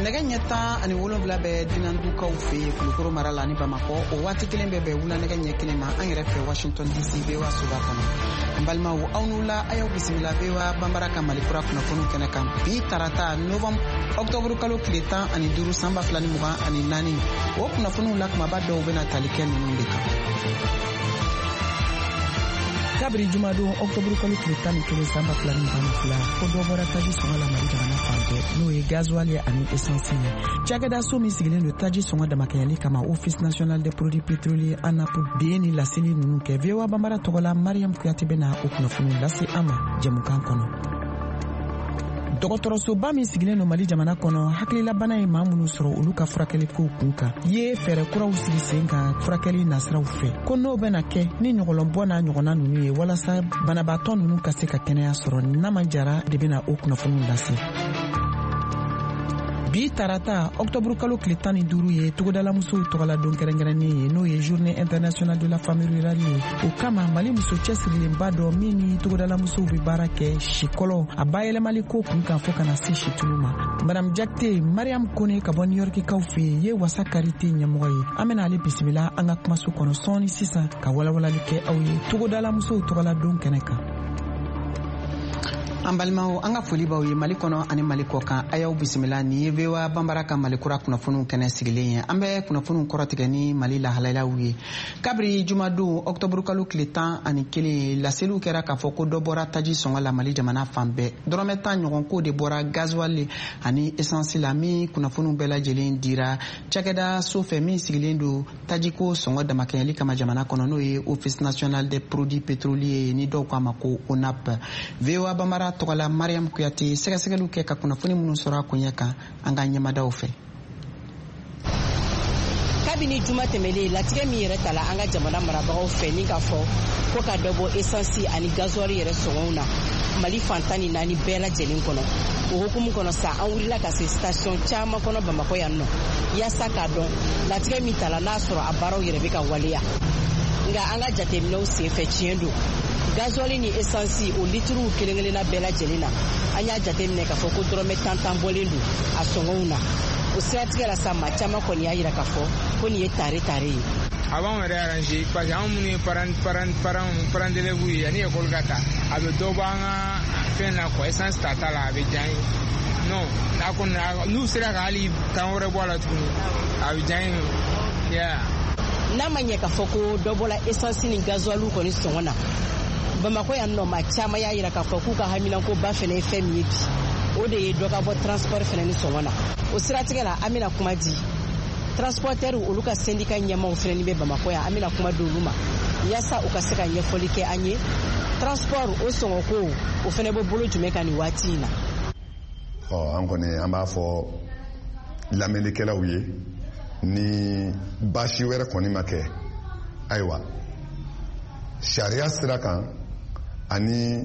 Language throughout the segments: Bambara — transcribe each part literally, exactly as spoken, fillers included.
nɛgɛ ɲɛ tan ani wolonwula bɛ dinandukaw fɛ Kulukoro mara la ni Bamakɔ o waati kelen bɛ bɛn wula nɛgɛ ɲɛ kelen ma an yɛrɛ fɛ Washington D C B W soba kɔnɔ. An balimaw aw n'u la a y'aw bisimila B W banbara ka Mali kura kunnafoniw kɛnɛ kan bi tarata novembre octobre kalo tile tan ani duuru san ba fila ni mugan ani naani o kunnafoniw la kumaba dɔw bɛna tali kɛ ninnu de kan. Kabiri jumadon octobre kalo tile tan ni kelen san ba fila ni mugan ni fila ko dɔ bɔra taji sɔngɔ la Mali jamana fan bɛɛ n'o ye gasoil ani essence ye. Cakɛda so min sigilen don taji sɔngɔ damakɛɲɛli kama Office national des produits pétroliers ANAP bi ye ni laseli ninnu kɛ. V O A banbara tɔgɔ la Mariam Kuyate bɛna o kunnafoniw lase an ma jɛmukan kɔnɔ. Dɔgɔtɔrɔsoba min sigilen don Mali jamana kɔnɔ hakililabana ye maa minnu sɔrɔ olu ka furakɛli kow kun kan ye fɛɛrɛ kuraw sigi sen kan furakɛli nasiraw fɛ ko n'o bɛna kɛ ni ɲɔgɔlɔnbɔ n'a ɲɔgɔnna ninnu ye walasa banabaatɔ ninnu ka se ka kɛnɛya sɔrɔ n'a ma jara de bɛna o kunnafoniw lase. Bi tarata octobre kalo tile tan ni duuru ye togodala musow tɔgɔla don kɛrɛnkɛrɛnnen ye n'o ye journée internationale de la famille rurale ye. O kama Mali muso cɛsirilenba dɔ min ni togodala musow bɛ baara kɛ sikɔlɔ a bayɛlɛmali ko kun kan fɔ kana se situlu ma. Madame Jakite Mariam Kone ka bɔ New York kaw fɛ ye wasa karite ɲɛmɔgɔ ye. An bɛna ale bisimila an ka kumaso kɔnɔ sɔɔni sisan ka walawalali kɛ aw ye togodala musow tɔgɔla don kɛnɛ kan. An balimaw an ka foli b'aw ye Mali kɔnɔ ani Mali kɔ kan a y'aw bisimila ni ye V O A banbara ka Mali kura kunnafoniw kɛnɛ sigilen ye. An bɛ kunnafoniw kɔrɔtigɛ ni Mali lahalalaw ye. Kabiri jumadon octobre kalo tile tan ani kelen laseliw kɛra k'a fɔ ko dɔ bɔra taji sɔngɔ la Mali jamana fan bɛɛ. Dɔrɔmɛ tan ɲɔgɔn ko de bɔra gasoil ani essence la min kunnafoniw bɛɛ lajɛlen dira cakɛda so fɛ min sigilen don tajiko sɔngɔ damakɛɲɛli kama jamana kɔnɔ n'o ye Office national des produits pétroliers ni dɔw k'a ma ko O N A P. V O A banbara tɔgɔla Mariam Kuyate sɛgɛsɛgɛliw kɛ ka kunnafoni minnu sɔrɔ a kuɲɛ kan an ka ɲɛmadaw fɛ. Kabini juma tɛmɛlen latigɛ min yɛrɛ tala an ka jamana marabagaw fɛ ni ka fɔ ko ka dɔ bɔ essence ani gasoil yɛrɛ sɔngɔw na Mali fantan ni naani bɛɛ lajɛlen kɔnɔ. O hukumu kɔnɔ sa an wulila ka se station caman kɔnɔ Bamakɔ yan nɔ yaasa k'a dɔn latigɛ min tala n'a sɔrɔ a baaraw yɛrɛ bɛ ka waleya. Nka an ka jateminɛw senfɛ tiɲɛ don gasoil ni essence o litiriw kelen kelenna bɛɛ lajɛlen na an y'a jateminɛ k'a fɔ ko dɔrɔmɛ tan tan bɔlen don a sɔngɔw na. O siratigɛ la sa maa caman kɔni y'a jira k'a fɔ ko nin ye tare tare ye. A b'anw yɛrɛ arranger parce que anw minnu ye parents parents parents d'élèves ye ani école ka ta a bɛ dɔ bɔ an ka fɛn na quoi essence tata la a bɛ diya n ye. Non n'a kɔni n'u sera ka hali tan wɛrɛ bɔ a la tuguni a bɛ diya n ye. Yeah. N'a ma ɲɛ k'a fɔ ko dɔ bɔra essence ni gasoil kɔni sɔngɔ na Bamakɔ yan nɔ maa caman y'a jira k'a fɔ k'u ka haminankoba fɛnɛ ye fɛn min ye bi o de ye dɔ ka bɔ transport fɛnɛ ni sɔngɔ na. O siratigɛ la an bɛna kuma di transporteur olu ka syndicat ɲɛmaaw fɛnɛ bɛ Bamakɔ yan an bɛna kuma di olu ma yaasa u ka se ka ɲɛfɔli kɛ an ye transport o sɔngɔko o fɛnɛ bɛ bolo jumɛn kan nin waati in na. Ɔ an kɔni an b'a fɔ lamɛnnikɛlaw ye ni baasi wɛrɛ kɔni ma kɛ ayiwa sariya sira kan ani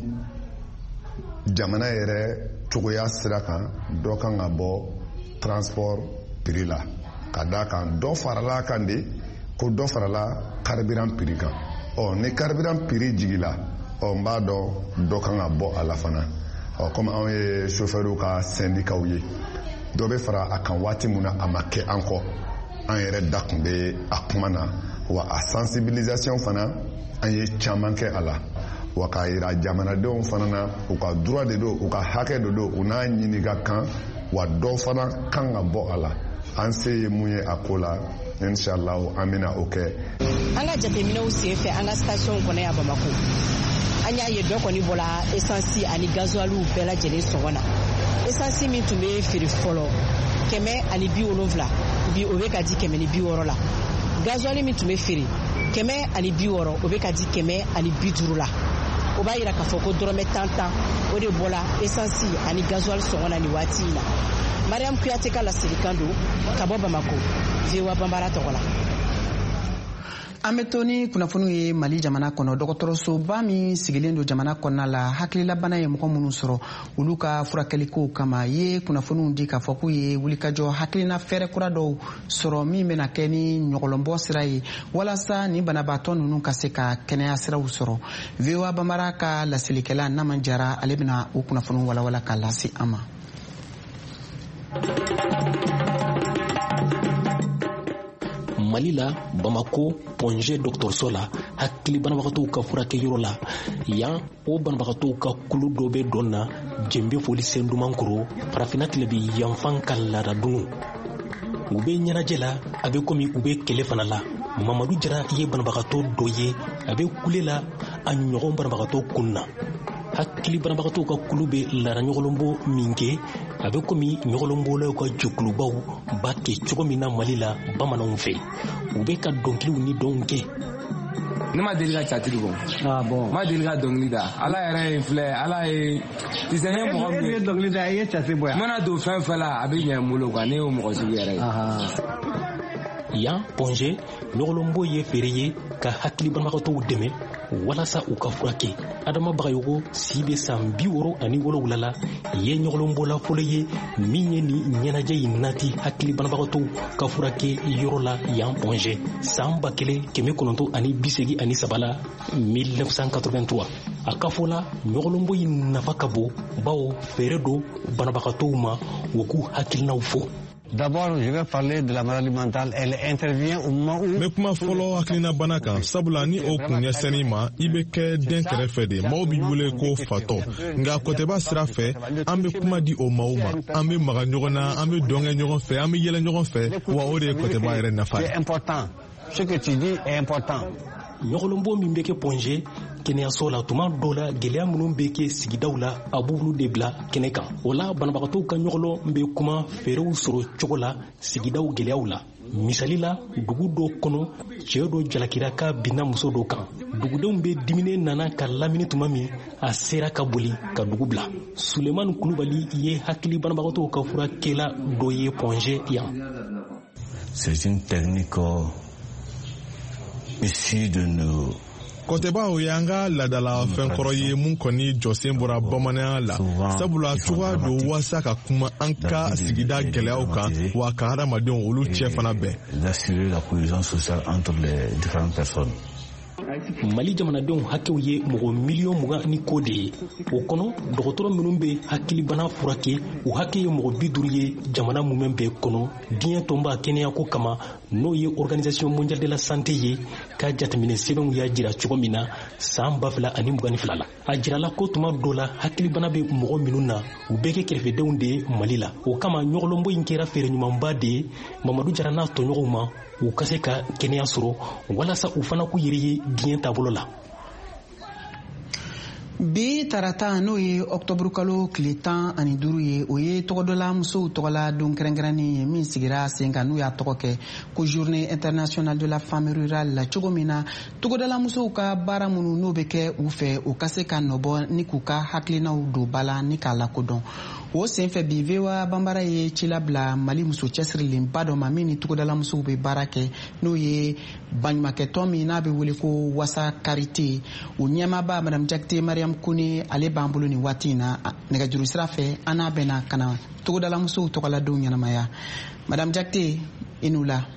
jamana yɛrɛ cogoya sira kan dɔ kan ka bɔ transport prix la ka da kan dɔ farala kan de ko dɔ farala carburant prix kan ɔ ni carburant prix jigila ɔ n b'a dɔn dɔ kan ka bɔ a la fana ɔ komi anw ye chauffeur ka syndicat ye dɔ bɛ fara a kan waati min na a ma kɛ an kɔ an yɛrɛ da kun bɛ a kuma na wa a sensibilisation fana an ye caman kɛ a la wa k'a yira jamanadenw fana na u ka droit de don u ka hakɛ de don u n'a ɲini ka kan wa dɔ fana kan ka bɔ a la an se ye mun ye a ko la inshallah an bɛna o kɛ. An ka jateminɛw senfɛ an ka station kɔnɔ yan Bamako an y'a ye dɔ kɔni bɔra essence ani gasoil bɛɛ lajɛlen sɔngɔ na. Essence min tun bɛ feere fɔlɔ kɛmɛ ani bi wolonwula bi o bɛ ka di kɛmɛ ni bi wɔɔrɔ la. Gasoil min tun bɛ feere kɛmɛ ani bi wɔɔrɔ o bɛ ka di kɛmɛ ani bi duuru la. O b'a jira k'a fɔ ko dɔrɔmɛ tan tan o de bɔra essence ani gasoil sɔngɔ na nin waati in na. Mariam Kuyate ka laselikan don ka bɔ Bamako V O A banbara tɔgɔ la. An bɛ to ni kunnafoniw ye Mali jamana kɔnɔ dɔgɔtɔrɔsoba min sigilen don jamana kɔnɔna la hakililabana ye mɔgɔ minnu sɔrɔ olu ka furakɛliko kama ye kunnafoniw di k'a fɔ k'u ye wulikajɔ hakilina fɛɛrɛ kura dɔw sɔrɔ min bɛna kɛ ni ɲɔgɔlɔnbɔ sira ye walasa ni banabaatɔ ninnu ka se ka kɛnɛya siraw sɔrɔ. V O A banbara ka laselikɛla Naman Jara ale bɛna o kunnafoniw walawala k'a lase an ma. Malila, Bamako, Ponge, Docteur Sola, hakili banabagatɔw ka furakɛyɔrɔ la yan o banabagatɔw ka kulu dɔ bɛ dɔn na jɛnbe foli sen duman kɔrɔ farafina tile bi yanfan ka laada dunu u bɛ ɲɛnajɛ la a bɛ komi u bɛ kɛlɛ fana la Mamadu Jara ye banabagatɔ dɔ ye a bɛ kule la a ɲɔgɔn banabagatɔ kun na hakili banabagatɔw ka kulu bɛ lara ɲɔgɔlɔnbɔ min kɛ a bɛ komi ɲɔgɔlɔnbɔlaw ka jɛkulubaw b'a kɛ cogo min na Mali la bamananw fɛ u bɛ ka dɔnkiliw ni dɔnw kɛ ne ma deli ka catiri bɔ ah bon ma deli ka dɔnkili da ala yɛrɛ ye filɛ ala ye tisɛnɛ mɔgɔ min ye dɔnkili da ye catiri bɔ mana don fɛn fɛn la a bɛ ɲɛ n bolo quoi ne y'o mɔgɔ sugu yɛrɛ ye yan Ponge ɲɔgɔlɔnbɔ ye feere ye ka hakili banabagatɔw dɛmɛ walasa u ka furakɛ Adama Bagayogo si bɛ san bi wɔɔrɔ ani wolonwula la ye ɲɔgɔlɔnbɔla fɔlɔ ye min ye ni ɲɛnajɛ in nati hakili banabagatɔw ka furakɛ yɔrɔ la yan Ponge san ba kelen kɛmɛ kɔnɔntɔn ani bi segin ani saba la mille neuf cent quatre-vingt-trois a ka fɔ la ɲɔgɔlɔnbɔ in nafa ka bon bawo feere do banabagatɔw ma u k'u hakilinaw fɔ. D'abord, je vais parler de la maladie mentale. Elle intervient au moment où... Mais kuma fɔlɔ hakilina bana kan sabula ni o kun ɲɛsɛnni ma i bɛ kɛ den kɛrɛfɛ de maaw b'i wele ko fatɔ nka kɔtɛba sira fɛ an bɛ kuma di o maaw ma an bɛ maga ɲɔgɔn na an bɛ dɔnkɛ ɲɔgɔn fɛ an bɛ yɛlɛ ɲɔgɔn fɛ wa o de ye kɔtɛba yɛrɛ nafa ye. C'est important. Ce que tu dis est important. ɲɔgɔlɔnbɔ min bɛ kɛ Ponge kɛnɛyaso la tuma dɔw la gɛlɛya minnu bɛ kɛ sigidaw la a b'olu de bila kɛnɛ kan o la banabagatɔw ka ɲɔgɔlɔn bɛ kuma feerew sɔrɔ cogo la sigidaw gɛlɛyaw la misali la dugu dɔ kɔnɔ cɛ dɔ jalakira ka binna muso dɔ kan dugudenw bɛ dimine nana ka lamini tuma min a sera ka boli ka dugu bila Sulemani Kulubali ye hakili banabagatɔw ka furakɛla dɔ ye Ponge yan. C'est une technique issue de nos kɔtɛbaw ye an ka ladala fɛnkɔrɔ ye mun kɔni jɔsen bɔra bamananya la sabula cogoya do walasa ka kuma an ka sigida gɛlɛyaw kan wa ka hadamadenw olu cɛ fana bɛn. D'assurer la cohésion sociale entre les différentes personnes. Mali jamanadenw hakɛw ye mɔgɔ miliyɔn mugan ni ko de ye o kɔnɔ dɔgɔtɔrɔ minnu bɛ hakilibana furakɛ u hakɛ ye mɔgɔ bi duuru ye jamana mun bɛ kɔnɔ diɲɛ tɔnba kɛnɛyako kama n'o ye Organisation mondiale de la santé ye ka jateminɛ sɛbɛnw y'a jira cogo min na san ba fila ani mugan ni fila la a jirala ko tuma dɔ la hakilibana bɛ mɔgɔ minnu na u bɛɛ kɛ kɛrɛfɛdenw de ye Mali la o kama ɲɔgɔlɔnbɔ in kɛra feere ɲumanba de ye Mamadu Jara n'a tɔɲɔgɔnw ma u ka se ka kɛnɛya sɔrɔ walasa u fana k'u yɛrɛ ye diɲɛ taabolo la. Bi tarata n'o ye octobre kalo tile tan ani duuru ye o ye tɔgɔdɔla musow tɔgɔla don kɛrɛnkɛrɛnnen ye min sigira sen kan n'u y'a tɔgɔ kɛ ko journée internationale de la femme rurale la cogo min na tɔgɔdɔla musow ka baara minnu n'o bɛ kɛ u fɛ u ka se ka nɔbɔ ni k'u ka hakilinaw don ba la ni k'a lakodɔn o senfɛ bi V O A banbara ye ci labila Mali muso cɛsirilenba dɔ ma min ni tɔgɔdala musow bɛ baara kɛ n'o ye baɲumankɛtɔn min n'a bɛ wele ko Wasa Karite o ɲɛmaaba Madame Jakite Mariam Kone ale b'an bolo nin waati in na nɛgɛjuru sira fɛ an n'a bɛna ka na tɔgɔdala musow tɔgɔladenw ɲɛnamaya Madame Jakite i n'u la.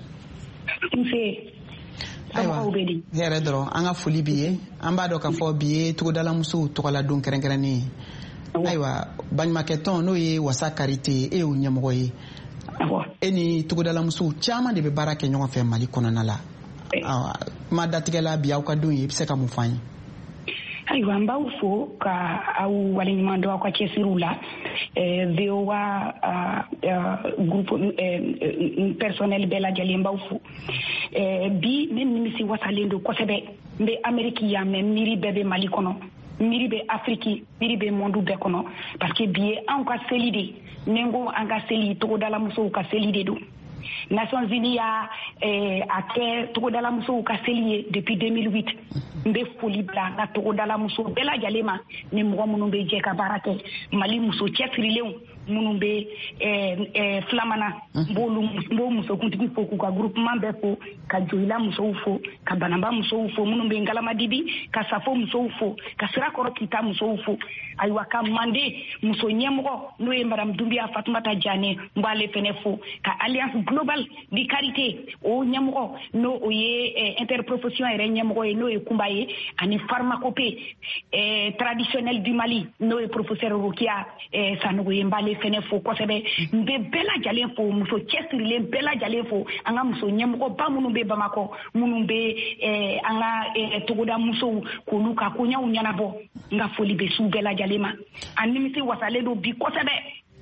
Ayiwa hɛrɛ dɔrɔn an ka foli bi ye an b'a dɔn k'a fɔ bi ye tɔgɔdala musow tɔgɔladon kɛrɛnkɛrɛnnen ye. Ayiwa baɲumankɛtɔn n'o ye Wasa Karite e y'o ɲɛmɔgɔ ye e ni tɔgɔdala musow caman de bɛ baara kɛ ɲɔgɔn fɛ Mali kɔnɔna la kuma datigɛ la bi aw ka don ye i bɛ se ka mun fɔ an ye. Ayiwa an b'aw fo ka aw waleɲuman dɔn aw ka cɛsiriw la V O A groupe personnel bɛɛ lajɛlen b'aw fo bi ne nimisi wasalen don kosɛbɛ n bɛ Amérique yan mɛ miiri bɛɛ bɛ Mali kɔnɔ miiri bɛ Afrique miiri bɛ monde bɛɛ kɔnɔ parce que bi ye anw ka seli de ni n ko an ka seli tɔgɔdala musow ka seli de don Nations Unies y'a a kɛ tɔgɔdala musow ka seli ye depuis deux mille huit n bɛ foli bila an ka tɔgɔdala musow bɛɛ lajɛlen ma ni mɔgɔ minnu bɛ jɛ ka baara kɛ Mali muso cɛsirilenw minnu bɛ Filamana n b'o musokuntigi fo k'u ka groupement bɛɛ fo ka Joyila musow fo ka Banamba musow fo minnu bɛ Ngalamadibi ka Safo musow fo ka Sirakɔrɔ Kita musow fo ayiwa ka Mande muso ɲɛmɔgɔ n'o ye Madame Doumbia Fatumata Diané n b'ale fɛnɛ fo ka Alliance Globale di Karité o ɲɛmɔgɔ n'o o ye interprofession yɛrɛ ɲɛmɔgɔ ye n'o ye Kumba ye ani pharmacopée traditionnelle du Mali n'o ye professeur Rokia Sanogo ye n b'ale fɛnɛ fo kosɛbɛ n bɛ bɛɛ lajɛlen fo muso cɛsirilen bɛɛ lajɛlen fo an ka muso ɲɛmɔgɔba minnu bɛ Bamakɔ minnu bɛ an ka togoda musow k'olu ka koɲɛw ɲɛnabɔ n ka foli bɛ s'u bɛɛ lajɛlen ma a nimisi wasalen don bi kosɛbɛ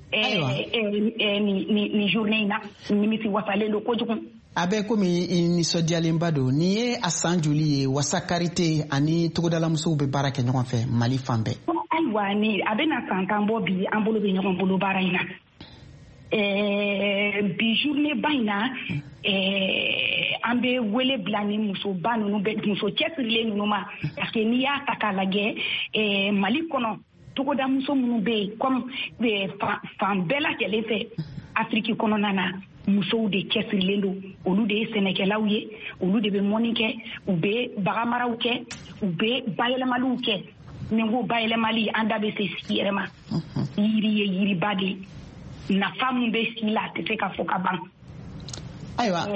ni journée in na nimisi wasalen don kojugu. A bɛ komi i nisɔndiyalenba don nin ye a san joli ye wasa karite ani togodalamusow bɛ baara kɛ ɲɔgɔn fɛ Mali fan bɛɛ. Ayiwa ni a bɛna san tan bɔ bi an bolo bɛ ɲɔgɔn bolo baara in na bi journée ba in na an bɛ wele bila ni musoba ninnu bɛ muso cɛsirilen ninnu ma parce que n'i y'a ta k'a lajɛ Mali kɔnɔ togodamuso minnu bɛ yen comme fan bɛɛ lajɛlen fɛ Afrique kɔnɔna na musow de cɛsirilen don olu de ye sɛnɛkɛlaw ye olu de bɛ mɔni kɛ u bɛ bagamaraw kɛ u bɛ bayɛlɛmaliw kɛ ni n ko bayɛlɛmali an da bɛ se si yɛrɛ ma yiri ye yiriba de nafa min bɛ si la a tɛ se ka fɔ ka ban. Ayiwa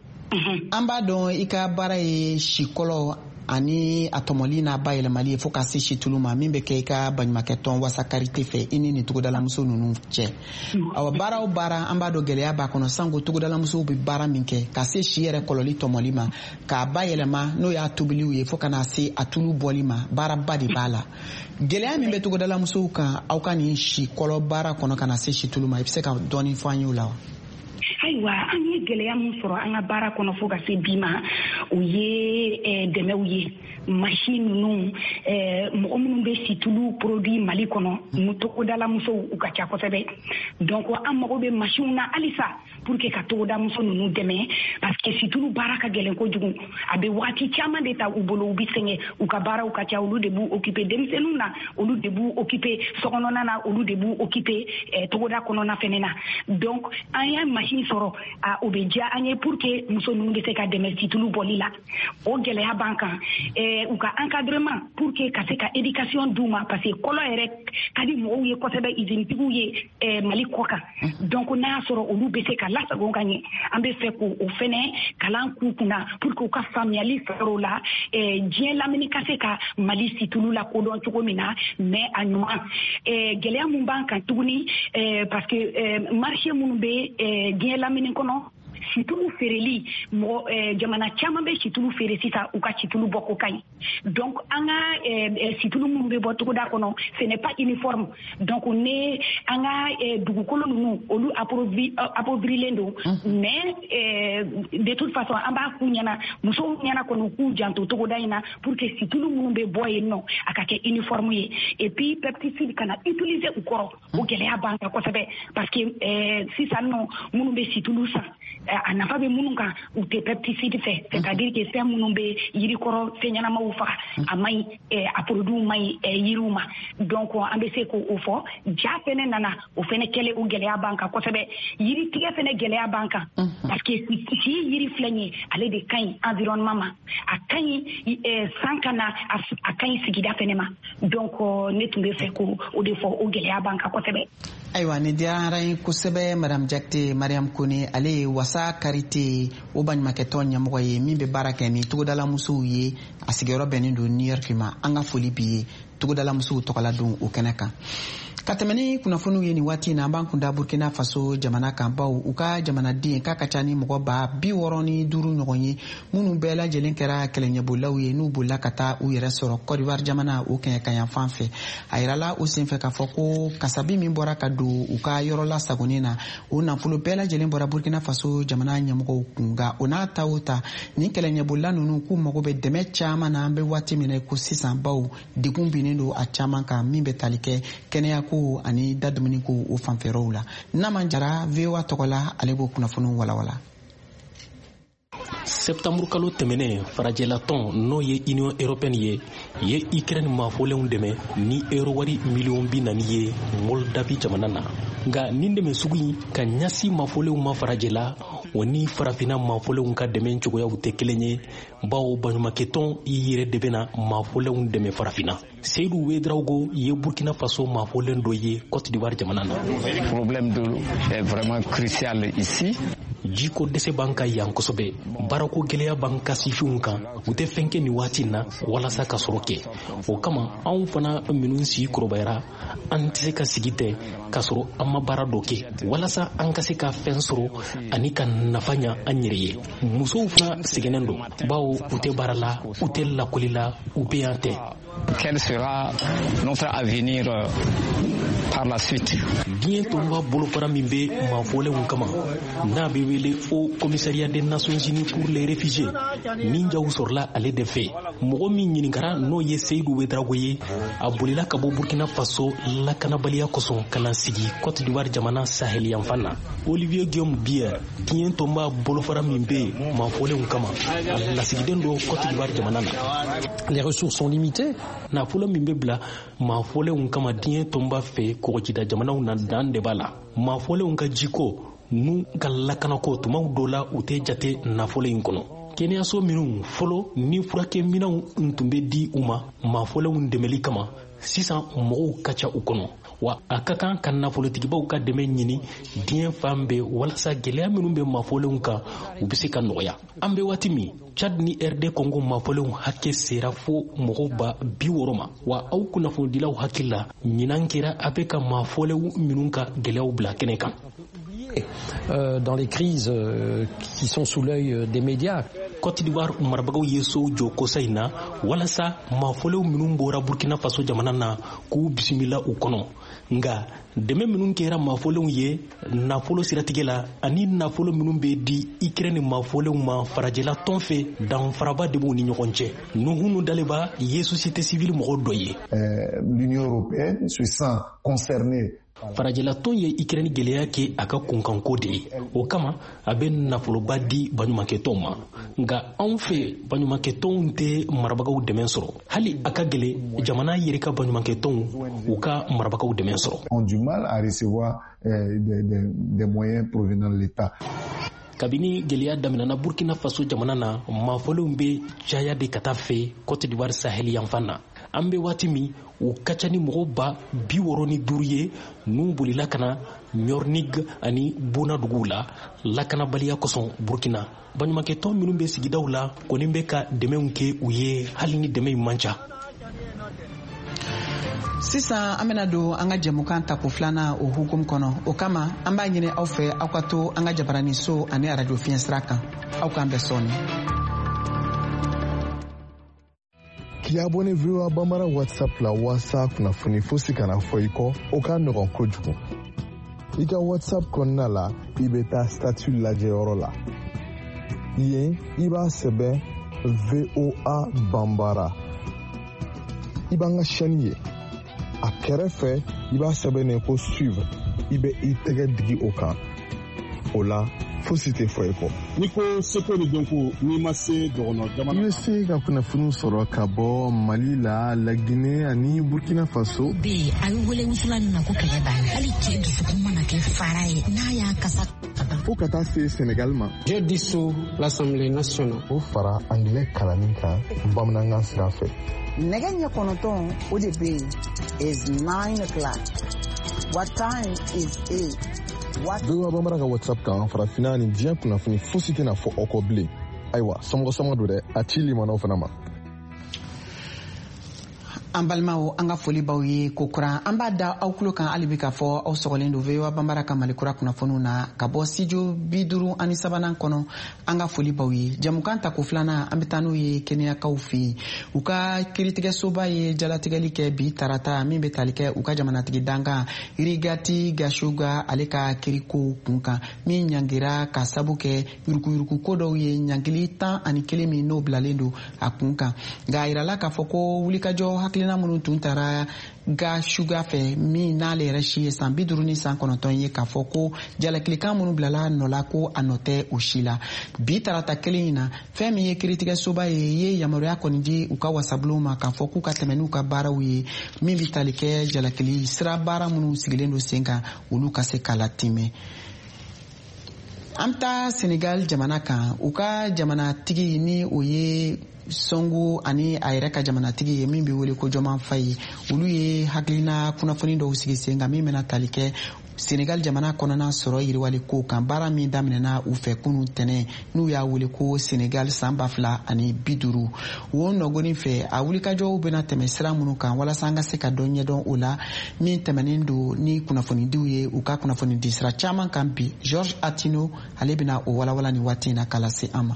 an b'a dɔn i ka baara ye sikɔlɔ ani a tɔmɔli n'a bayɛlɛmali ye fo ka se situlu ma min bɛ kɛ i ka baɲumankɛtɔn wasa karite fɛ i ni nin togodalamuso ninnu cɛ. Awa baara o baara an b'a dɔn gɛlɛya b'a kɔnɔ sanko togodalamusow bɛ baara min kɛ ka se si yɛrɛ kɔlɔli tɔmɔli ma k'a bayɛlɛma n'o y'a tobiliw ye fo ka na se a tulu bɔli ma baaraba de b'a la. Gɛlɛya min bɛ togodalamusow kan aw ka nin sikɔlɔ baara kɔnɔ ka na se situlu ma i bɛ se ka dɔɔni fɔ an ye o la wa? Ayiwa an ye gɛlɛya min sɔrɔ an ka baara kɔnɔ fo ka se bi ma o ye dɛmɛw ye machine ninnu mɔgɔ minnu bɛ situlu produit Mali kɔnɔ mu togodalamusow u ka ca kosɛbɛ donc an mago bɛ machine na halisa pour que ka togodamuso ninnu dɛmɛ parce que situlu baara ka gɛlɛn kojugu a bɛ waati caman de ta u bolo u bɛ sɛgɛn u ka baaraw ka ca olu de b'u occuper denmisɛnninw na olu de b'u occuper sokɔnɔna na olu de b'u occuper togoda kɔnɔna fɛnɛ na donc an y'a machine sɔrɔ o bɛ diya an ye pour que muso ninnu bɛ se ka dɛmɛ situlu bɔli la o gɛlɛya b'an kan u ka encadrement pour que ka se ka éducation d'u ma parce que kɔlɔ yɛrɛ ka di mɔgɔw ye kosɛbɛ usine-tigiw ye Mali kɔ kan donc n'a y'a sɔrɔ olu bɛ se ka lasago ka ɲɛ an bɛ fɛ k'o fɛnɛ kalan k'u kunna pour que u ka faamuyali sɔrɔ o la diɲɛ lamini ka se ka Mali situlu la kodɔn cogo min na mais a ɲuman gɛlɛya mun b'an kan tuguni parce que marché minnu bɛ diɲɛ lamini kɔnɔ situlu feereli mɔgɔ jamana caman bɛ situlu feere sisan u ka situlu bɔ ko ka ɲi donc an ka situlu minnu bɛ bɔ togoda kɔnɔ ce n'est pas uniforme donc ne an ka dugukolo ninnu olu appauvrilen don mais de toute façon an b'a f'u ɲɛna musow ɲɛna kɔni u k'u janto togoda in na pour que situlu minnu bɛ bɔ yen nɔ a ka kɛ uniforme ye et puis pesticide kana utiliser u kɔrɔ o gɛlɛya b'an kan kosɛbɛ parce que sisan nɔ minnu bɛ situlu san a nafa bɛ minnu kan u tɛ pesticide fɛ c'est-à-dire que fɛn minnu bɛ yirikɔrɔ fɛn ɲɛnamaw faga a ma ɲi a produit ma ɲi yiriw ma donc an bɛ se k'o fɔ ja fɛnɛ nana o fɛnɛ kɛlen o gɛlɛya b'an kan kosɛbɛ yiritigɛ fɛnɛ gɛlɛya b'an kan parce que si yiri filɛ nin ye ale de ka ɲi environnement ma a ka ɲi san ka na a ka ɲi sigida fɛnɛ ma donc ne tun bɛ fɛ k'o de fɔ o gɛlɛya b'an kan kosɛbɛ. Ayiwa ni diyara n ye kosɛbɛ Madame Jakite Mariam Kone ale ye wasa karite o baɲumankɛtɔn ɲɛmɔgɔ ye min bɛ baara kɛ ni togodalamusow ye a sigiyɔrɔ bɛnnen don New York ma an ka foli bi ye togodalamusow tɔgɔla don o kɛnɛ kan. Ka tɛmɛ ni kunnafoniw ye nin waati in na an b'an kun da Burkina Faso jamana kan baw u ka jamanaden k'a ka ca ni mɔgɔ ba bi wɔɔrɔ ni duuru ɲɔgɔn ye minnu bɛɛ lajɛlen kɛra kɛlɛɲɛbolaw ye n'u bolila ka taa u yɛrɛ sɔrɔ Côte d'Ivoire jamana o kɛɲɛ ka yan fan fɛ a yirala o senfɛ k'a fɔ ko kasabi min bɔra ka don u ka yɔrɔ lasagonin na o nafolo bɛɛ lajɛlen bɔra Burkina Faso jamana ɲɛmɔgɔw kun nka o n'a ta o ta nin kɛlɛɲɛbola ninnu k'u mago bɛ dɛmɛ caman na an bɛ waati min na ko sisan baw degun binnen don a caman kan min bɛ tali kɛ kɛnɛya ko ani da dumuni ko o fanfɛrɛw la Naman Jara V O A tɔgɔ la ale b'o kunnafoniw walawala. Septembre kalo tɛmɛnen farajɛlatɔn n'o ye Union Européenne ye ye Ukraine maafolenw dɛmɛ ni euro wari miliyɔn bi naani ye Moldavi jamana na nka nin dɛmɛ sugu in ka ɲasi maafolenw ma farajɛla o ni farafina maafolenw ka dɛmɛ cogoyaw tɛ kelen ye bawo baɲumankɛtɔn i yɛrɛ de bɛna maafolenw dɛmɛ farafina. Seydou Ouedraogo ye Burkina Faso maafolen dɔ ye Côte d'Ivoire jamana na. Le problème de l'eau est vraiment crucial ici. jiko dɛsɛ b'an ka yan kosɛbɛ baarako gɛlɛya b'an ka sifinw kan u tɛ fɛn kɛ nin waati na walasa ka sɔrɔ kɛ o kama anw fana minnu si kɔrɔbayara an tɛ se ka sigi tɛ ka sɔrɔ an ma baara dɔ kɛ walasa an ka se ka fɛn sɔrɔ ani ka nafa ɲa an yɛrɛ ye musow fana sɛgɛnnen don bawo u tɛ baara la u tɛ lakɔli la u bɛ yan tɛ. Quel sera notre avenir par la suite? Diɲɛ tɔnba bolofara min bɛ maafɔlenw kama n'a bɛ wele o commissariat des nations unies pour les réfugiés min jaw sɔrɔla ale de fɛ mɔgɔ min ɲininkara n'o ye Seydou Ouedraogo ye a bolila ka bɔ Burkina Faso lakanabaliya kosɔn ka na sigi Côte d'Ivoire jamana Sahel yanfan na. Olivier Guillaume Bière diɲɛ tɔnba bolofara min bɛ maafɔlenw kama a lasigiden do Côte d'Ivoire jamana na. Les ressources sont limitées. Nafolo min bɛ bila maafɔlenw kama diɲɛ tɔnba fɛ kɔgɔjida jamanaw na dan de b'a la maafɔlenw ka jiko n'u ka lakanako tumaw dɔw la u tɛ jate nafolo in kɔnɔ kɛnɛyaso minnu fɔlɔ ni furakɛminɛnw tun bɛ di u ma maafɔlenw dɛmɛli kama sisan mɔgɔw ka ca u kɔnɔ wa a ka kan ka nafolotigibaw ka dɛmɛ ɲini diɲɛ fan bɛɛ walasa gɛlɛya minnu bɛ maafɔlenw kan u bɛ se ka nɔgɔya an bɛ waati min Chad ni R D Congo maafɔlenw hakɛ sera fo mɔgɔw ba bi wɔɔrɔ ma wa aw kunnafonidilaw hakili la ɲinan kɛra a bɛ ka maafɔlenw minnu ka gɛlɛyaw bila kɛnɛ kan. Euh, dans les crises euh, qui sont sous l'œil des médias. Côte d'Ivoire marabagaw ye so jo kosa ina walasa maafɔlenw minnu bɔra Burkina Faso jamana na k'u bisimila u kɔnɔ nga dɛmɛ minnu kɛra maafɔlenw ye nafolo siratigɛ la ani nafolo minnu bɛ di Ukraine maafɔlenw ma farajɛla tɔn fɛ danfaraba de b'u ni ɲɔgɔn cɛ nuhunu daleba ye société civile mɔgɔ dɔ ye. L'Union européenne se sent concernée. farajɛla tɔn ye Ukraine gɛlɛya kɛ a ka kunkanko de ye o kama a bɛ nafoloba di baɲumankɛtɔnw ma nka anw fɛ baɲumankɛtɔnw tɛ marabagaw dɛmɛ sɔrɔ hali a ka gɛlɛ jamana yɛrɛ ka baɲumankɛtɔnw u ka marabagaw dɛmɛ sɔrɔ. ont du mal à recevoir euh, des, des, des moyens provenant de l'État. kabini gɛlɛya daminɛna Burkina Faso jamana na maafɔlenw bɛ caya de ka taa fɛ Côte d'Ivoire Sahel yanfan na an bɛ waati min u ka ca ni mɔgɔ ba bi wɔɔrɔ ni duuru ye n'u bolila ka na Niornig ani Bonaduguw la lakanabaliya kosɔn Burkina baɲumankɛtɔn minnu bɛ sigidaw la kɔni bɛ ka dɛmɛw kɛ u ye hali ni dɛmɛ in man ca. Sisan an bɛna don an ka jɛmukan tako filanan o hukumu kɔnɔ o kama an b'a ɲini aw fɛ aw ka to an ka jabaranin so ani arajo fiɲɛ sira kan aw k'an bɛn sɔɔni. K'i abonné V O A Bambara WhatsApp la walasa kunnafoni fosi kana fɔ i kɔ o ka nɔgɔn kojugu. I ka WhatsApp kɔnɔna la i bɛ taa statut lajɛyɔrɔ la yen i b'a sɛbɛn V O A Bambara i b'an ka chaîne ye a kɛrɛfɛ i b'a sɛbɛnnen ko suivre i bɛ i tɛgɛ digi o kan o la fosi tɛ fɔ i kɔ. N'i ko seko ni dɔnko n'i ma se dɔgɔnɔ jamana. I bɛ se ka kunnafoni sɔrɔ ka bɔ Mali la Laginɛ ani Burkina Faso. bi a bɛ wele wusulan na ko kɛlɛ banna hali cɛ dusukun mana kɛ fara ye n'a y'a kasa. fo ka taa se Sénégal ma. J'ai dissous l'Assemblée nationale. o fara anglais kalanni kan bamanankan sira fɛ. nɛgɛ ɲɛ kɔnɔntɔn o de bɛ yen is nine o'clock. What time is eight? V O A Bambara ka WhatsApp kan farafinna ni diɲɛ kunnafoni fosi tɛna fɔ aw kɔ bilen. ayiwa sɔmɔgɔ-sɔmɔ don dɛ a ci limanaw fana ma. an balimaw an ka foli b'aw ye ko kuran an b'a da aw tulo kan hali bi k'a fɔ aw sɔgɔlen don V O A Bambara ka malikura kunnafoniw na ka bɔ studio bi duuru ani sabanan kɔnɔ an ka foli b'aw ye jamukan tako filanan an bɛ taa n'o ye kɛnɛyakaw fɛ yen u ka kiiritigɛsoba ye jalatigɛli kɛ bi tarata min bɛ tali kɛ u ka jamanatigi dankan Irigati Gashuga ale ka kiiriko kun kan min ɲangira ka sabu kɛ yuruguyurugu ko dɔw ye ɲankili tan ani kelen min n'o bilalen don a kun kan nka a yirala k'a fɔ ko wulikajɔ hakilina minnu tun taara Gashuga fɛ min n'ale yɛrɛ si ye san bi duuru ni san kɔnɔntɔn ye k'a fɔ ko jalakilikan minnu bilala nɔ la ko a nɔ tɛ o si la bi tarata kelen in na fɛn min ye kiiritigɛsoba ye ye yamaruya kɔni di u ka wasabulon ma k'a fɔ k'u ka tɛmɛ n'u ka baaraw ye min bɛ tali kɛ jalakili sira baara minnu sigilen don sen kan olu ka se k'a latimɛ. An bɛ taa Senegal jamana kan u ka jamanatigi ni o ye Songo ani a yɛrɛ ka jamanatigi ye min bɛ wele ko Jɔman Fayi olu ye hakilina kunnafoni dɔw sigi sen kan min bɛna tali kɛ Senegal jamana kɔnɔna sɔrɔ yiriwali ko kan baara min daminɛna u fɛ kunu tɛnɛ n'u y'a wele ko Senegal san ba fila ani bi duuru o nɔgɔnin fɛ a wulikajɔw bɛna tɛmɛ sira minnu kan walasa an ka se ka dɔn ɲɛdɔn o la min tɛmɛnen don ni kunnafonidiw ye u ka kunnafoni di sira caman kan bi George Atino ale bɛna o walawala ni waati in na k'a lase an ma.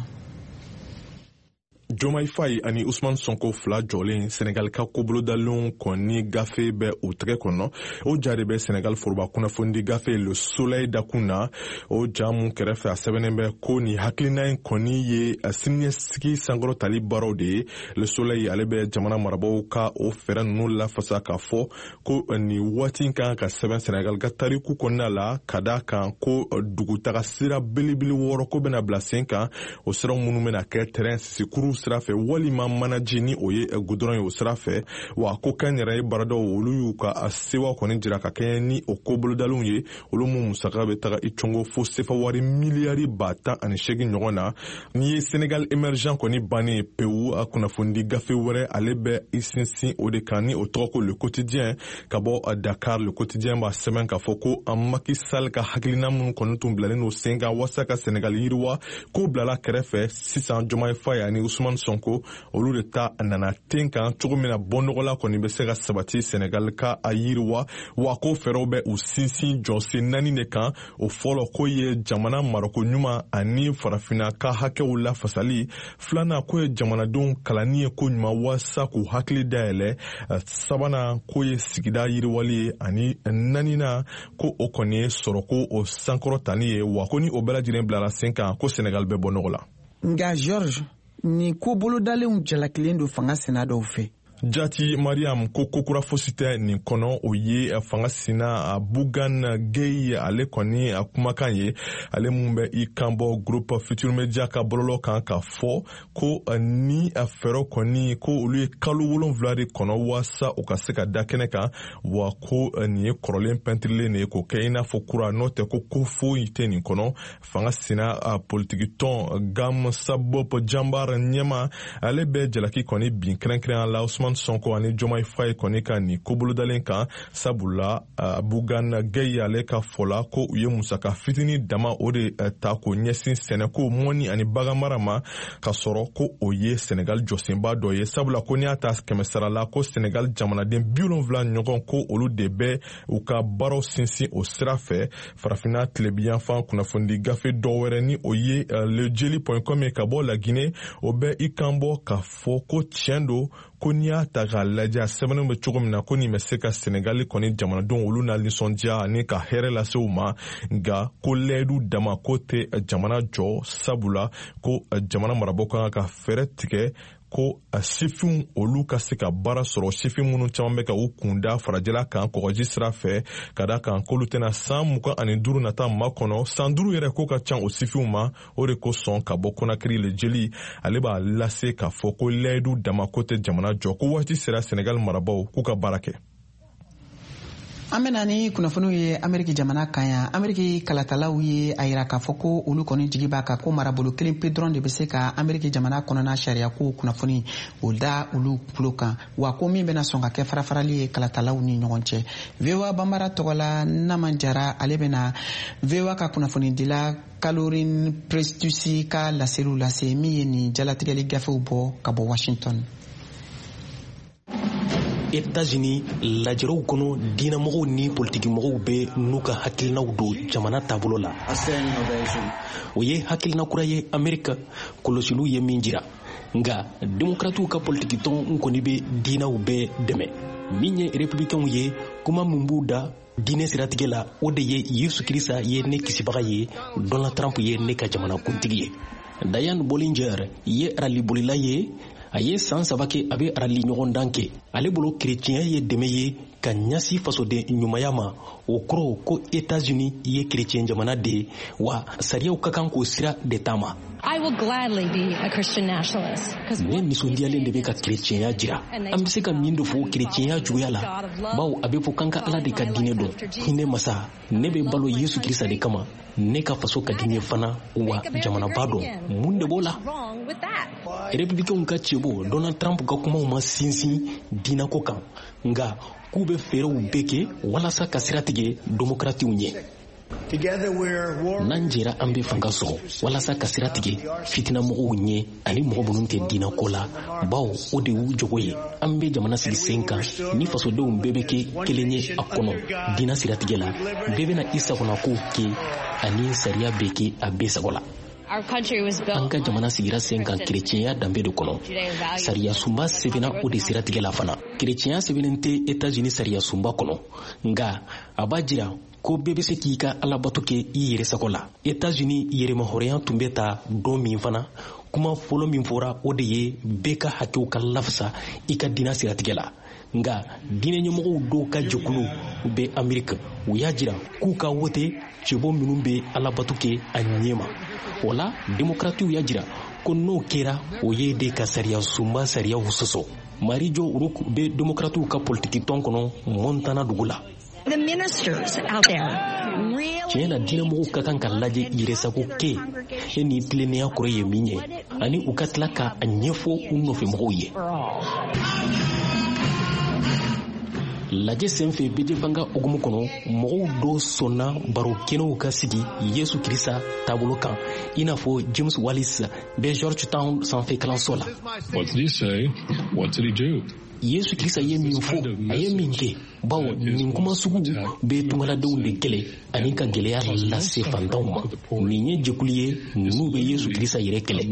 Diomaye Faye ani Ousmane Sonko fila jɔlen Senegal ka kobolodalenw kɔni gafe bɛ o tɛgɛ kɔnɔ o ja de bɛ Senegal foroba kunnafoni gafe Le Soleil dakun na o ja mun kɛrɛfɛ a sɛbɛnnen bɛ ko ni hakilina in kɔni ye siniɲɛsigi sankɔrɔtali baaraw de ye. Le Soleil ale bɛ jamana marabaaw ka o fɛɛrɛ ninnu lafasa k'a fɔ ko ni waati in kan ka sɛbɛn Senegal ka tariku kɔnɔna la ka da kan ko dugutaga sira belebele wɔɔrɔ ko bɛna bila sen kan o siraw minnu bɛna kɛ terrain sisikuru sira fɛ walima manaji ni o ye goudron ye o sira fɛ wa ko kan yɛrɛ ye baaradaw olu y'u ka sewa kɔni jira ka kɛ ni o kobolodalenw ye olu mun musaka bɛ taga i congo fo sefa wari miliyari ba tan ani seegin ɲɔgɔn na. Ni ye Senegal émergent kɔni bannen pewu a kunnafoni gafe wɛrɛ ale bɛ i sinsin o de kan ni o tɔgɔ ko Le Quotidien ka bɔ Dakar. Le Quotidien b'a sɛbɛn k'a fɔ ko a Macky Sall ka hakilina minnu kɔni tun bilalen no sen kan walasa ka Senegal yiriwa ko bilala kɛrɛfɛ sisan Diomaye Faye ani Ousmane Sonko olu de ta nana ten kan cogo min na bɔnɔgɔla kɔni bɛ se ka sabati Senegal ka a yiriwa wa ko fɛɛrɛw bɛ u sinsin jɔsen naani de kan. O fɔlɔ ko ye jamana marako ɲuman ani farafina ka hakɛw lafasali, filanan ko ye jamanadenw kalanni ye ko ɲuman walasa k'u hakili dayɛlɛ, sabanan ko ye sigida yiriwali ye ani naaninan ko o kɔni ye sɔrɔko o sankɔrɔtani ye wa ko ni o bɛɛ lajɛlen bilala sen kan ko Senegal bɛ bɔ nɔgɔ la. Nka George ni ko bolodalenw jalakilen don fanga sena dɔw fɛ. Jati Mariam ko kokura fosi tɛ nin kɔnɔ o ye fanga sina Bougane Gueye ale kɔni a kumakan ye ale mun bɛ i kanbɔ groupe Futur Media ka bɔlɔlɔ kan ka fɔ ko ni a fɛɛrɛ kɔni ko olu ye kalo wolonwula de kɔnɔ walasa u ka se ka da kɛnɛ kan wa ko nin ye kɔrɔlen pɛntirilen de ye k'o kɛ i n'a fɔ kura n'o tɛ ko ko foyi tɛ nin kɔnɔ. Fanga sina politiki tɔn Gam Sabop Jambar ɲɛma ale bɛ jalaki kɔni bin kɛrɛnkɛrɛn la Ousmane Sonko ani Diomaye Faye kɔni ka ni kobolodalen kan sabula uh, Bougane Gueye ale ka fɔla ko u ye musaka fitini dama o de uh, ta ko ɲɛsin sɛnɛko mɔni ani baganmara ma ka sɔrɔ ko o ye Senegal jɔsenba dɔ ye sabula ko ni y'a ta kɛmɛ sara la ko Senegal jamanaden bi wolonwula ɲɔgɔn ko olu de bɛ u ka baaraw sinsin o sira fɛ. Farafina tilebiyanfan kunnafoni gafe dɔ wɛrɛ ni o ye uh, lejeli point com ye ka bɔ la Guinée o bɛ i kan bɔ ka fɔ ko tiɲɛ do ko ni y'a ta k'a lajɛ a sɛbɛnnen bɛ cogo min na ko nin bɛ se ka Senegali kɔni jamanadenw olu na nisɔndiya ani ka hɛrɛ lase u ma nka ko layidu dama ko tɛ jamana jɔ sabula ko jamana marabagaw kan ka fɛɛrɛ tigɛ ko sifinw olu ka se ka baara sɔrɔ. Sifin minnu caman bɛ ka u kunda farajɛla kan kɔgɔji sira fɛ ka da kan k'olu tɛna san mugan ani duuru nata ma kɔnɔ san duuru yɛrɛ ko ka ca o sifinw ma o de ko sɔn ka bɔ Conakry lejeli ale b'a lase k'a fɔ ko layidu dama ko tɛ jamana jɔ ko waati sera Senegal marabagaw k'u ka baara kɛ. An bɛna ni kunnafoniw ye Ameriki jamana kan yan. Ameriki kalatalaw ye a yira k'a fɔ ko olu kɔni jigi b'a kan ko marabolo kelen pe dɔrɔn de bɛ se ka Ameriki jamana kɔnɔna sariya ko kunnafoni o da olu tulo kan wa ko min bɛna sɔn ka kɛ farafarali ye kalatalaw ni ɲɔgɔn cɛ. V O A banbara tɔgɔla Naman Jara ale bɛna V O A ka kunnafoni dila Caroline Prestusi ka laseliw lase min ye nin jalatigɛli gafew bɔ ka bɔ Washington. États-Unis lajɛrɛw kɔnɔ diinɛmɔgɔw ni politikimɔgɔw bɛ n'u ka hakilinaw don jamana taabolo la. O ye hakilina kura ye Amerika kɔlɔsiliw ye min jira nka démocratiw ka politikitɔn kɔni bɛ diinɛw bɛɛ dɛmɛ. Min ye républicainw ye kuma min b'u da diinɛ siratigɛ la o de ye Yesu Kirisa ye ne kisibaga ye Donald Trump ye ne ka jamana kuntigi ye. Dianne Bollinger ye rallibolila ye a ye san saba kɛ a bɛ ralli ɲɔgɔn dan kɛ ale bolo chrétien ye dɛmɛ ye ka ɲasi fasoden ɲumanya ma o kɔrɔ ko États-Unis ye chrétien jamana de wa sariyaw ka kan k'o sira de taama. I will gladly be a Christian nationalist. Ne nisɔndiyalen de bɛ ka chrétienya jira. An bɛ se ka min de fɔ chrétienya juguya la bawo a bɛ fɔ k'an ka Ala de ka diinɛ dɔn. Hinɛ masa ne bɛ balo Yesu Kirista de kama ne ka faso ka diinɛ fana wa jamanaba dɔn mun de b'o la. Républicains ka cɛbo Donald Trump ka kumaw ma sinsin diinako kan nka k'u bɛ fɛɛrɛw bɛɛ kɛ walasa ka sira tigɛ démocrates ɲɛ. N'an jɛra an bɛ fanga sɔrɔ walasa ka sira tigɛ fitinamɔgɔw ɲɛ ani mɔgɔ minnu tɛ diinako la bawo o de y'u jogo ye. An bɛ jamana sigi sen kan ni fasodenw bɛɛ bɛ kɛ kelen ye a kɔnɔ diina siratigɛ la bɛɛ bɛna i sagonakow kɛ ani sariya bɛ kɛ a bɛɛ sago la. An ka jamana sigira sen kan chrétienya danbe de kɔnɔ. Sariya sunba sɛbɛnna o de siratigɛ la fana. Chrétienya sɛbɛnnen tɛ États-Unis sariya sunba kɔnɔ nka a b'a jira ko bɛɛ bɛ se k'i ka alabato kɛ i yɛrɛ sago la. États-Unis yɛrɛmahɔrɔnya tun bɛ ta don min fana kuma fɔlɔ min fɔra o de ye bɛɛ ka hakɛw ka lafisa i ka diina siratigɛ la. Nka diinɛ ɲɛmɔgɔw dɔw ka jɛkulu bɛ Ameriki u y'a jira k'u ka wote cɛbɔ minnu bɛ alabato kɛ a ɲɛma. O la démocrates y'a jira ko n'o kɛra o ye de ka sariya sunba sariyaw sɔsɔ. Marie-Jo Uruk bɛ démocrates ka politiki tɔn kɔnɔ Montana dugu la. The ministers out there really tiɲɛ la diinɛmɔgɔw ka kan ka lajɛ yɛrɛsago kɛ e ni tilennenya kɔrɔ ye min ye ani u ka tila ka a ɲɛfɔ u nɔfɛmɔgɔw ye. Lajɛ senfɛ bɛjɛ fanga hukumu kɔnɔ mɔgɔw dɔw sɔnna baro kɛnɛw ka sigi Yesu Kirista taabolo kan i n'a fɔ James Wallis bɛ Georgetown sanfɛ kalanso la. What did he say? What did he do? Yesu Kirista ye min fɔ a ye min kɛ bawo nin kuma sugu bɛ tungaladenw de kɛlɛ ani ka gɛlɛya lase fantanw ma. Nin ye jɛkulu ye n'u bɛ Yesu Kirista yɛrɛ kɛlɛ.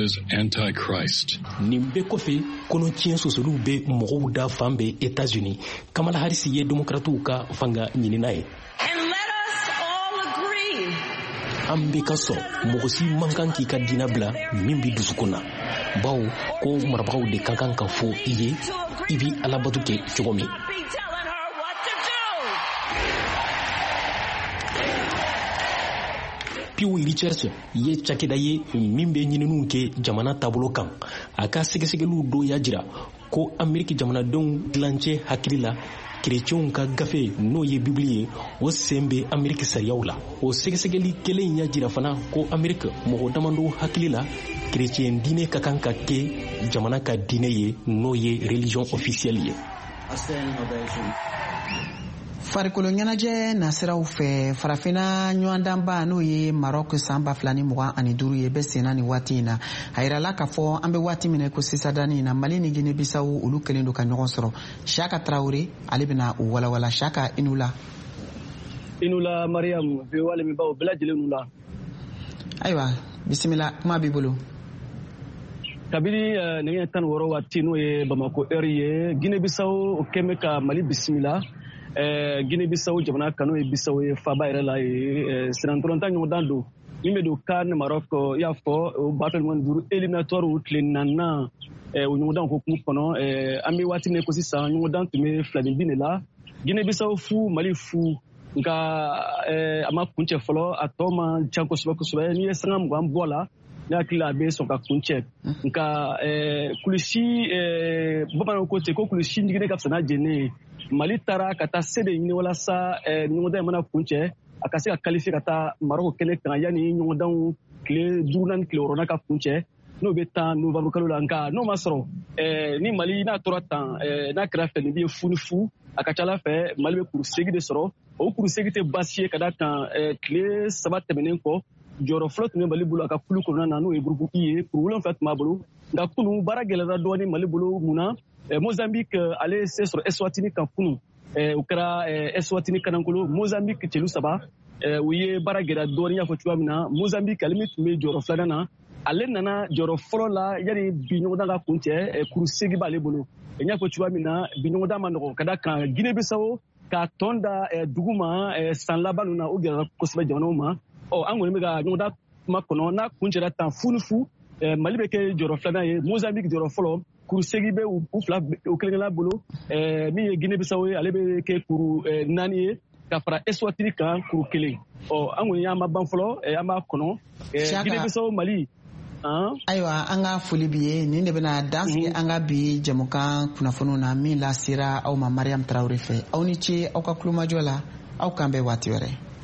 Nin bɛɛ kɔfɛ kɔnɔtiɲɛ sɔsɔliw bɛ mɔgɔw da fan bɛɛ États-Unis. Kamala Harris ye démocrates ka fanga ɲinina ye. An bɛ ka sɔrɔ mɔgɔ si man kan k'i ka diina bila min bɛ dusukun na bawo ko marabagaw de ka kan ka fɔ i ye i bɛ alabato kɛ cogo min. Pew Research ye cakɛda ye min bɛ ɲininiw kɛ jamana taabolo kan. A ka sɛgɛsɛgɛliw dɔw y'a jira ko Ameriki jamanadenw dilancɛ hakili la chrétienw ka gafe n'o ye Bibili ye o sen bɛ Ameriki sariyaw la. O sɛgɛsɛgɛli kelen in y'a jira fana ko Ameriki mɔgɔ damadɔ hakili la chrétien diinɛ ka kan ka kɛ jamana ka diinɛ ye n'o ye religion officielle ye. Farikolo ɲɛnajɛ nasiraw fɛ farafina ɲɔgɔndanba n'o ye Maroc san ba fila ni mugan ani duuru ye bɛ senna ni waati in na a yirala k'a fɔ an bɛ waati min na ko sisadani in na Mali ni Guinée Bissau olu kɛlen don ka ɲɔgɔn sɔrɔ. Shaka Traoré ale bɛna u walawala. Shaka i n'u la. I n'u la Mariam bɛ wale min baw bɛɛ lajɛlen n'u la. Ayiwa bisimila kuma b'i bolo. Kabini nɛgɛ tan ni wɔɔrɔ waati n'o ye Bamako heure ye Guinée Bissau o kɛn bɛ ka Mali bisimila. Guinée Bissau jamana kanu ye Bissau ye faba yɛrɛ la ye sirantɔrɔnta ɲɔgɔndan don min bɛ don CAN Maroc i y'a fɔ o ba fila ni duuru éliminatoire tile naaninan o ɲɔgɔndan hukumu kɔnɔ an bɛ waati min ko sisan ɲɔgɔndan tun bɛ fila ni bin de la Guinée Bissau fu Mali fu nka a ma kuncɛ fɔlɔ a tɔ ma ca kosɛbɛ kosɛbɛ n'i ye sanga mugan bɔ la ne hakili a bɛ sɔn ka kuncɛ nka kulisi bamananw ko ten ko kulisi ɲiginɛ ka fisa n'a jɛnnen ye. Mali taara ka taa se de ɲini walasa ɲɔgɔndan in mana kuncɛ a ka se ka qualifier ka taa Maroc kɛnɛ kan yanni ɲɔgɔndanw tile duuru naani tile wɔɔrɔnan ka kuncɛ n'o bɛ tan novembre kalo la nka n'o ma sɔrɔ ni Mali n'a tora tan n'a kɛra fɛ nin bɛ fu ni fu a ka ca Ala fɛ Mali bɛ kurusegi de sɔrɔ o kurusegi tɛ baasi ye ka da kan tile saba tɛmɛnen kɔ jɔyɔrɔ fɔlɔ tun bɛ Mali bolo a ka kulu kɔnɔna na n'o ye groupe I ye kuru wolonwula tun b'a bolo nka kunu baara gɛlɛyara dɔɔni Mali bolo mun na Mozambique ale se sɔrɔ Eswatini kan kunu o kɛra Eswatini kanankolo Mozambique cɛlu saba u ye baara gɛlɛya dɔɔni y'a fɔ cogoya min na Mozambique ale min tun bɛ jɔyɔrɔ filanan na ale nana jɔyɔrɔ fɔlɔ la yanni bi ɲɔgɔndan ka kuncɛ kurusegi b'ale bolo n y'a fɔ cogoya min na bi ɲɔgɔndan ma nɔgɔ ka da kan Guinée Bissau ka tɔn da dugu ma san laban ninnu na o gɛlɛyara kosɛbɛ jamanaw ma ɔ an kɔni bɛ ka ɲɔgɔndan kuma kɔnɔ n'a kuncɛra tan fu ni fu Mali bɛ kɛ jɔyɔrɔ filanan ye Mozambique jɔyɔrɔ fɔlɔ kuru segi bɛ u fila u kelenkelen bolo min ye Guinée Bissau ye ale bɛ kɛ kuru naani ye ka fara Eswatini kan kuru kelen ɔ an kɔni y'an ma ban fɔlɔ an b'a kɔnɔ Guinée Bissau Mali. Ayiwa an ka foli bi ye nin de bɛna dan sigi an ka bi jɛmukan kunnafoniw na min lasera aw ma Mariam Tarawele fɛ aw ni ce aw ka kulomajɔ la aw kan bɛn waati wɛrɛ.